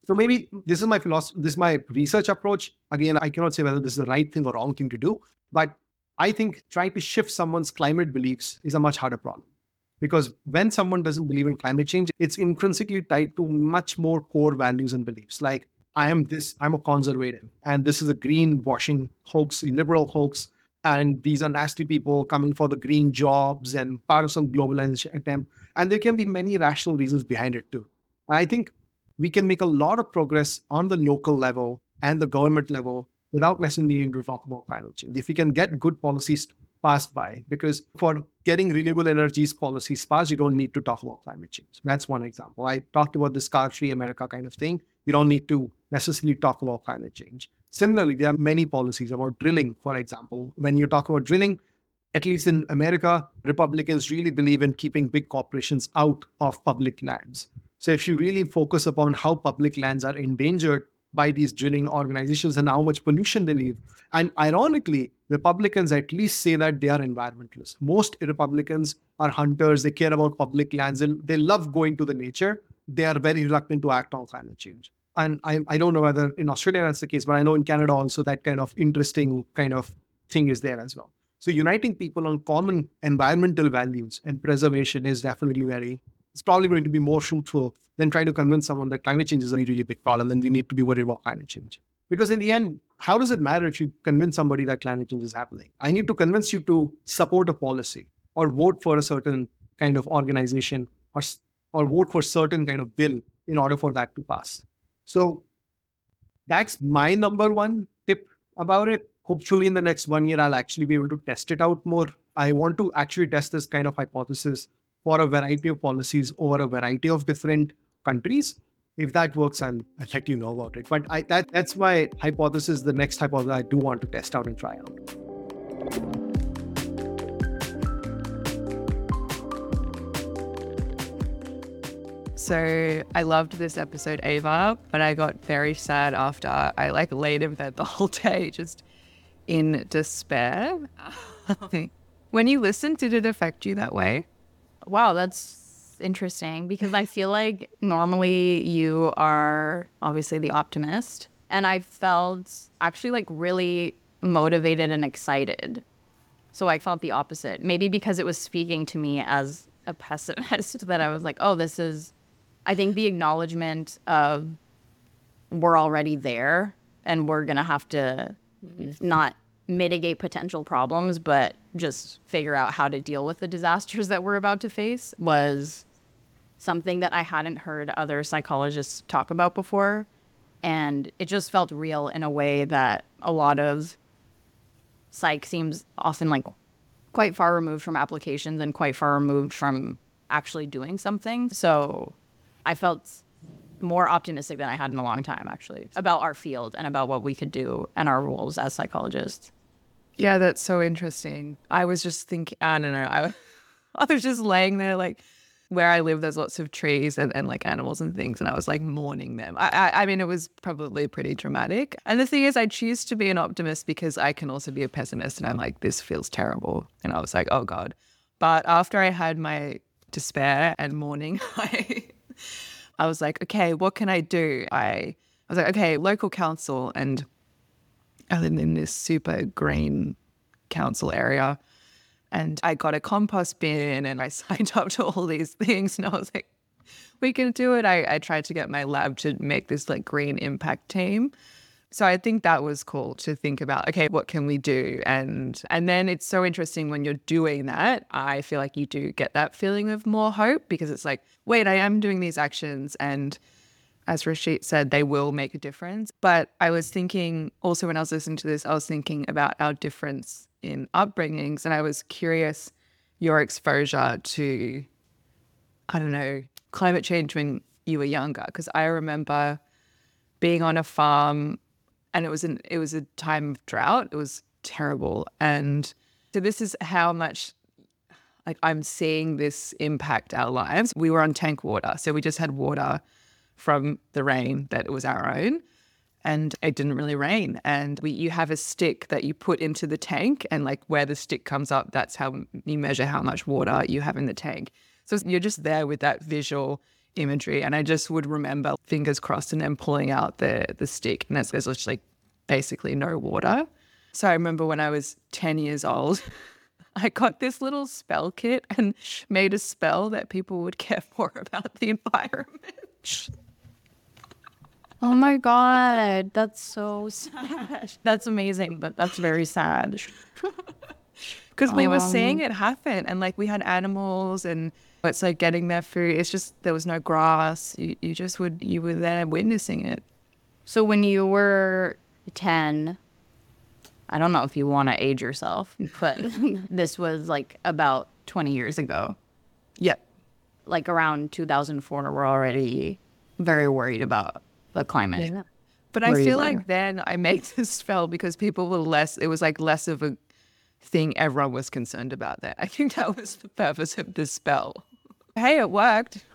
So maybe this is my philosophy, this is my research approach. Again, I cannot say whether this is the right thing or wrong thing to do, but I think trying to shift someone's climate beliefs is a much harder problem. Because when someone doesn't believe in climate change, it's intrinsically tied to much more core values and beliefs. Like, I'm a conservative, and this is a greenwashing hoax, a liberal hoax, and these are nasty people coming for the green jobs and part of some globalization attempt. And there can be many rational reasons behind it too. I think we can make a lot of progress on the local level and the government level without necessarily needing to talk about climate change. If we can get good policies passed by, because for getting renewable energies policies passed, you don't need to talk about climate change. That's one example. I talked about this car-free America kind of thing. You don't need to necessarily talk about climate change. Similarly, there are many policies about drilling, for example. When you talk about drilling, at least in America, Republicans really believe in keeping big corporations out of public lands. So if you really focus upon how public lands are endangered by these drilling organizations and how much pollution they leave. And ironically, Republicans at least say that they are environmentalists. Most Republicans are hunters. They care about public lands and they love going to the nature. They are very reluctant to act on climate change. And I don't know whether in Australia that's the case, but I know in Canada also that kind of interesting kind of thing is there as well. So uniting people on common environmental values and preservation is definitely it's probably going to be more fruitful than trying to convince someone that climate change is a really big problem and we need to be worried about climate change. Because in the end, how does it matter if you convince somebody that climate change is happening? I need to convince you to support a policy or vote for a certain kind of organization or vote for a certain kind of bill in order for that to pass. So that's my number one tip about it. Hopefully in the next 1 year, I'll actually be able to test it out more. I want to actually test this kind of hypothesis for a variety of policies over a variety of different countries. If that works, I'll let you know about it. But that's my hypothesis, the next hypothesis I do want to test out and try out. So I loved this episode, Ava, but I got very sad after I laid in bed the whole day, just in despair. When you listened, did it affect you that way? Wow, that's interesting because I feel like normally you are obviously the optimist, and I felt actually really motivated and excited. So I felt the opposite. Maybe because it was speaking to me as a pessimist that I was like, oh, this is, I think the acknowledgement of we're already there and we're going to have to not mitigate potential problems, but just figure out how to deal with the disasters that we're about to face was something that I hadn't heard other psychologists talk about before. And it just felt real in a way that a lot of psych seems often quite far removed from applications and quite far removed from actually doing something. So I felt more optimistic than I had in a long time, actually, about our field and about what we could do and our roles as psychologists. Yeah, that's so interesting. I was just thinking, I don't know, I was just laying there, where I live, there's lots of trees and animals and things, and I was mourning them. I mean, it was probably pretty dramatic. And the thing is, I choose to be an optimist because I can also be a pessimist, and I'm like, this feels terrible. And I was like, oh God. But after I had my despair and mourning, I was like, okay, what can I do? I was like, okay, local council, and I live in this super green council area, and I got a compost bin and I signed up to all these things, and I was like, we can do it. I tried to get my lab to make this green impact team. So I think that was cool to think about, okay, what can we do? And then it's so interesting when you're doing that, I feel like you do get that feeling of more hope because it's like, wait, I am doing these actions and as Rashid said, they will make a difference. But I was thinking also when I was listening to this, I was thinking about our difference in upbringings, and I was curious your exposure to, I don't know, climate change when you were younger. Because I remember being on a farm and it was a time of drought. It was terrible. And so this is how much I'm seeing this impact our lives. We were on tank water. So we just had water from the rain that was our own, and it didn't really rain. And you have a stick that you put into the tank, and where the stick comes up, that's how you measure how much water you have in the tank. So you're just there with that visual imagery. And I just would remember fingers crossed and then pulling out the stick, and there's just like basically no water. So I remember when I was 10 years old, I got this little spell kit and made a spell that people would care more about the environment. Oh my God, that's so sad. That's amazing, but that's very sad. Because we were seeing it happen, and like we had animals, and it's like getting their food. It's just there was no grass. You were there witnessing it. So when you were 10, I don't know if you want to age yourself, but this was like about 20 years ago. Yeah. Like around 2004, we're already very worried about the climate. Yeah. But I feel like then I made this spell because people were it was like less of a thing everyone was concerned about that. I think that was the purpose of this spell. Hey, it worked.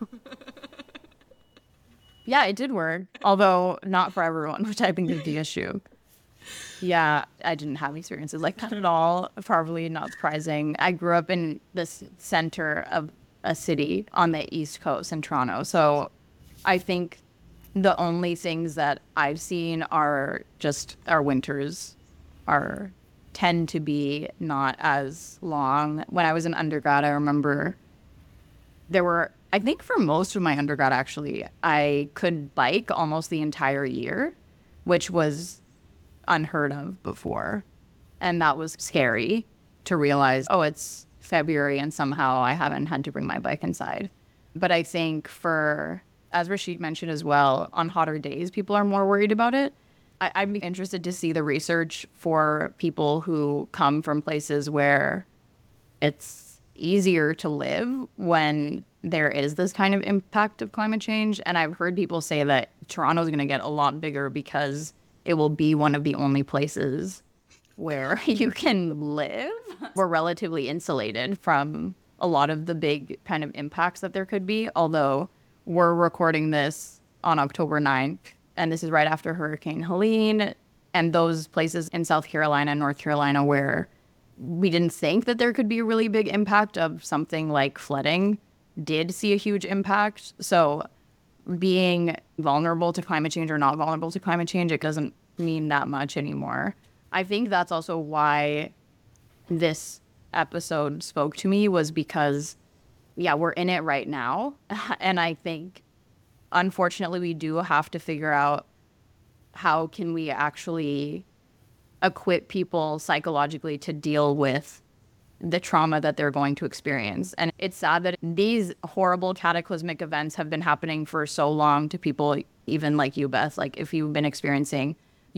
Yeah, it did work, although not for everyone, which I think is the issue. Yeah, I didn't have experiences like that at all. Probably not surprising. I grew up in the center of a city on the East Coast in Toronto. So I think the only things that I've seen are just our winters tend to be not as long. When I was in undergrad, I remember I think for most of my undergrad, actually, I could bike almost the entire year, which was unheard of before. And that was scary to realize, oh, it's February and somehow I haven't had to bring my bike inside. But I think as Rashid mentioned as well, on hotter days, people are more worried about it. I'd be interested to see the research for people who come from places where it's easier to live when there is this kind of impact of climate change. And I've heard people say that Toronto's going to get a lot bigger because it will be one of the only places where you can live. We're relatively insulated from a lot of the big kind of impacts that there could be, although we're recording this on October 9th, and this is right after Hurricane Helene and those places in South Carolina and North Carolina where we didn't think that there could be a really big impact of something like flooding did see a huge impact. So being vulnerable to climate change or not vulnerable to climate change, it doesn't mean that much anymore. I think that's also why this episode spoke to me, was because, yeah, we're in it right now. And I think, unfortunately, we do have to figure out how can we actually equip people psychologically to deal with the trauma that they're going to experience. And it's sad that these horrible cataclysmic events have been happening for so long to people, even like you, Beth. Like if you've been experiencing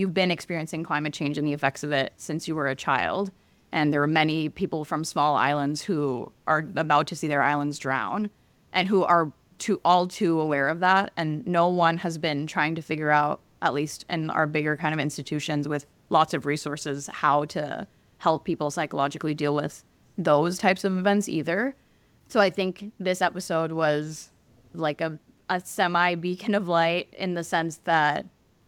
climate change and the effects of it since you were a child. And there are many people from small islands who are about to see their islands drown and who are all too aware of that. And no one has been trying to figure out, at least in our bigger kind of institutions with lots of resources, how to help people psychologically deal with those types of events either. So I think this episode was like a semi beacon of light, in the sense that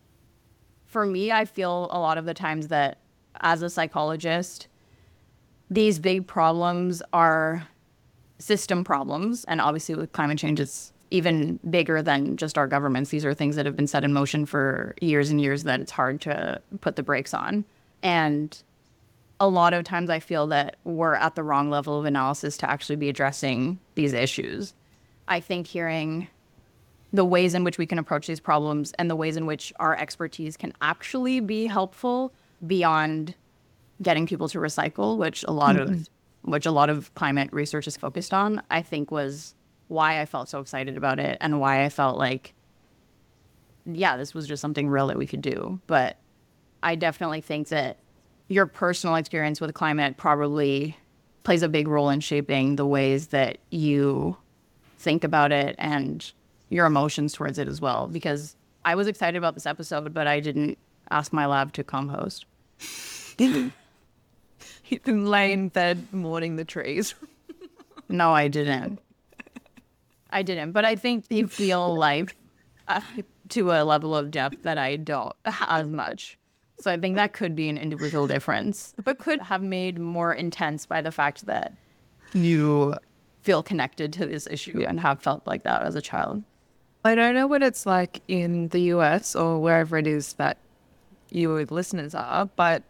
for me, I feel a lot of the times that as a psychologist, these big problems are system problems. And obviously with climate change, it's even bigger than just our governments. These are things that have been set in motion for years and years that it's hard to put the brakes on. And a lot of times I feel that we're at the wrong level of analysis to actually be addressing these issues. I think hearing the ways in which we can approach these problems and the ways in which our expertise can actually be helpful beyond getting people to recycle, which a lot of climate research is focused on, I think was why I felt so excited about it and why I felt like, yeah, this was just something real that we could do. But I definitely think that your personal experience with climate probably plays a big role in shaping the ways that you think about it and your emotions towards it as well. Because I was excited about this episode, but I didn't ask my lab to co-host. You've been laying in bed mourning the trees. No, I didn't. But I think they feel like to a level of depth that I don't as much. So I think that could be an individual difference, but could have made more intense by the fact that you feel connected to this issue and have felt like that as a child. I don't know what it's like in the US or wherever it is that your listeners are, but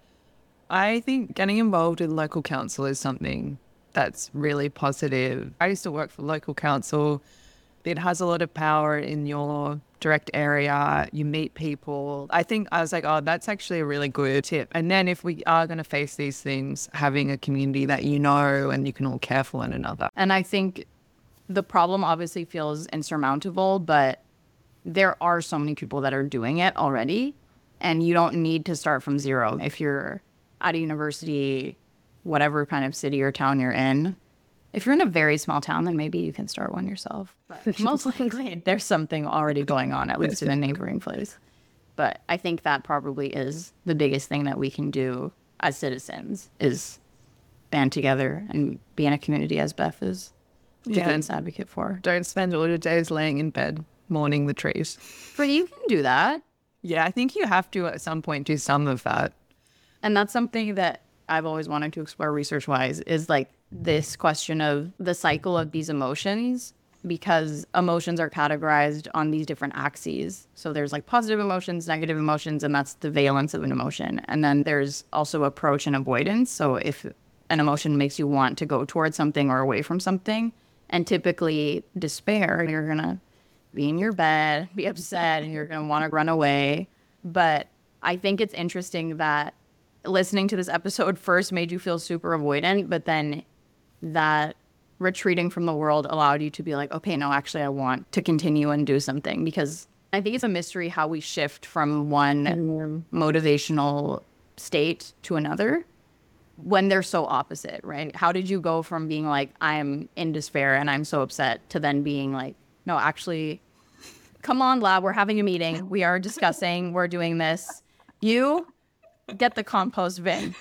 I think getting involved in local council is something that's really positive. I used to work for local council. It has a lot of power in your direct area. You meet people. I think I was like, oh, that's actually a really good tip. And then if we are going to face these things, having a community that you know and you can all care for one another. And I think the problem obviously feels insurmountable, but there are so many people that are doing it already. And you don't need to start from zero. If you're at a university, whatever kind of city or town you're in, if you're in a very small town, then maybe you can start one yourself. But most likely there's something already going on, at least in a neighboring place. But I think that probably is the biggest thing that we can do as citizens is band together and be in a community, as Beth is a defense advocate for. Don't spend all your days laying in bed mourning the trees. But you can do that. Yeah, I think you have to at some point do some of that. And that's something that I've always wanted to explore research-wise is like this question of the cycle of these emotions, because emotions are categorized on these different axes. So there's like positive emotions, negative emotions, and that's the valence of an emotion. And then there's also approach and avoidance. So if an emotion makes you want to go towards something or away from something, and typically despair, you're going to be in your bed, be upset, and you're going to want to run away. But I think it's interesting that listening to this episode first made you feel super avoidant, but then that retreating from the world allowed you to be like, okay, no, actually I want to continue and do something. Because I think it's a mystery how we shift from one motivational state to another when they're so opposite, right? How did you go from being like, I'm in despair and I'm so upset, to then being like, no, actually, come on, lab, we're having a meeting. We are discussing, we're doing this. You get the compost bin.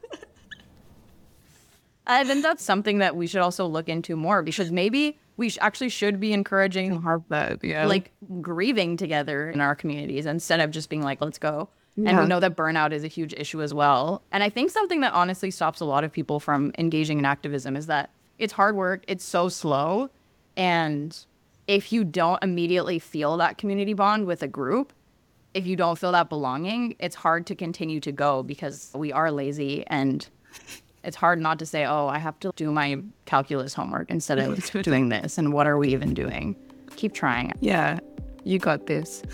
I think that's something that we should also look into more, because maybe we actually should be encouraging like grieving together in our communities instead of just being like, let's go. Yeah. And we know that burnout is a huge issue as well. And I think something that honestly stops a lot of people from engaging in activism is that it's hard work. It's so slow. And if you don't immediately feel that community bond with a group, if you don't feel that belonging, it's hard to continue to go, because we are lazy, and it's hard not to say, oh, I have to do my calculus homework instead of doing this. And what are we even doing? Keep trying. Yeah, you got this.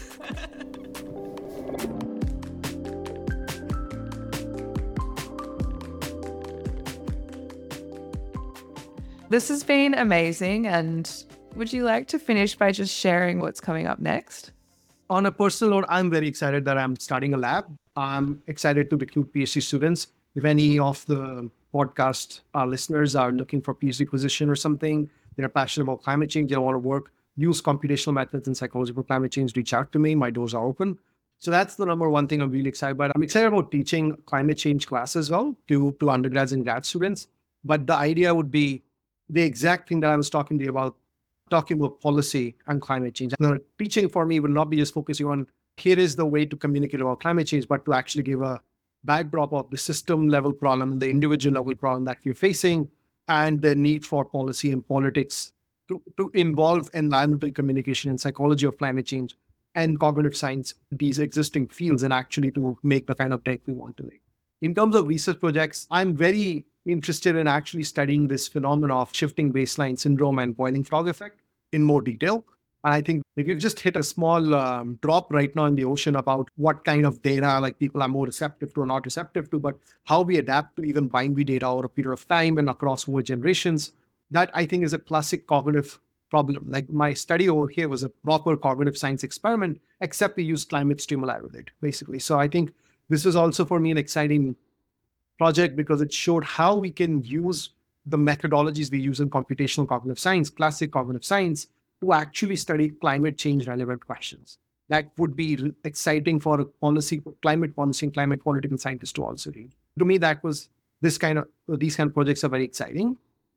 This has been amazing. And would you like to finish by just sharing what's coming up next? On a personal note, I'm very excited that I'm starting a lab. I'm excited to recruit PhD students. If any of the podcast listeners are looking for PhD position or something, they're passionate about climate change, they want to work, use computational methods in psychology for climate change, reach out to me. My doors are open. So that's the number one thing I'm really excited about. I'm excited about teaching climate change class as well to undergrads and grad students. But the idea would be the exact thing that I was talking to you about, talking about policy and climate change. The teaching for me will not be just focusing on here is the way to communicate about climate change, but to actually give a backdrop of the system level problem, the individual level problem that you're facing, and the need for policy and politics to involve environmental communication and psychology of climate change and cognitive science, these existing fields, and actually to make the kind of tech we want to make. In terms of research projects, I'm very interested in actually studying this phenomenon of shifting baseline syndrome and boiling frog effect in more detail. And I think we could just hit a small drop right now in the ocean about what kind of data like people are more receptive to or not receptive to, but how we adapt to even binary data over a period of time and across more generations. That I think is a classic cognitive problem. Like my study over here was a proper cognitive science experiment, except we used climate stimuli with it, basically. So I think this was also for me an exciting project because it showed how we can use the methodologies we use in computational cognitive science, classic cognitive science, to actually study climate change relevant questions. That would be exciting for climate policy and climate political scientists to also read. To me, that was these kind of projects are very exciting.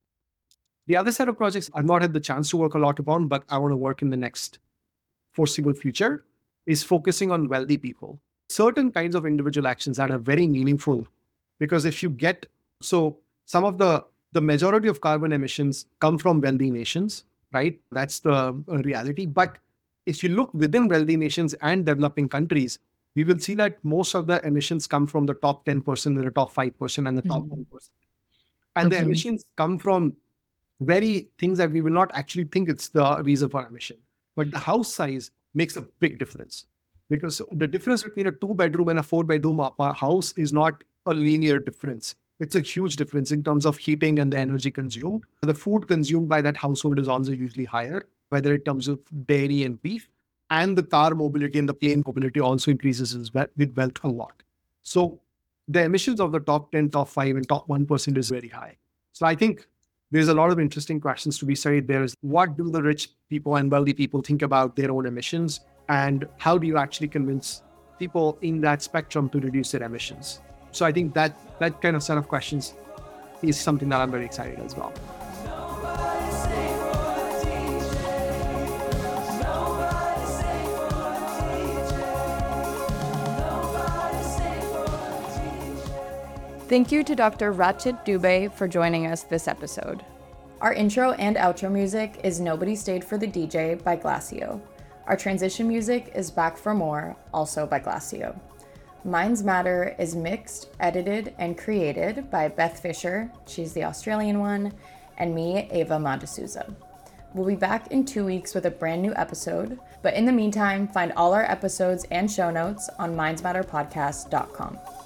The other set of projects I've not had the chance to work a lot upon, but I want to work in the next foreseeable future, is focusing on wealthy people. Certain kinds of individual actions that are very meaningful, because if you get, so some of the majority of carbon emissions come from wealthy nations, right? That's the reality. But if you look within wealthy nations and developing countries, we will see that most of the emissions come from the top 10% and the top 5% and the top 1%. And the emissions come from very things that we will not actually think it's the reason for emission. But the house size makes a big difference, because the difference between a 2-bedroom and a 4-bedroom house is not a linear difference. It's a huge difference in terms of heating and the energy consumed. The food consumed by that household is also usually higher, whether in terms of dairy and beef. And the car mobility and the plane mobility also increases with wealth a lot. So the emissions of the top 10, top 5, and top 1% is very high. So I think there's a lot of interesting questions to be studied. There is, what do the rich people and wealthy people think about their own emissions? And how do you actually convince people in that spectrum to reduce their emissions? So I think that kind of set of questions is something that I'm very excited as well. Thank you to Dr. Rachit Dubey for joining us this episode. Our intro and outro music is Nobody Stayed for the DJ by Glacio. Our transition music is Back for More, also by Glacio. Minds Matter is mixed, edited, and created by Beth Fisher, she's the Australian one, and me, Ava Madasouza. We'll be back in 2 weeks with a brand new episode, but in the meantime, find all our episodes and show notes on mindsmatterpodcast.com.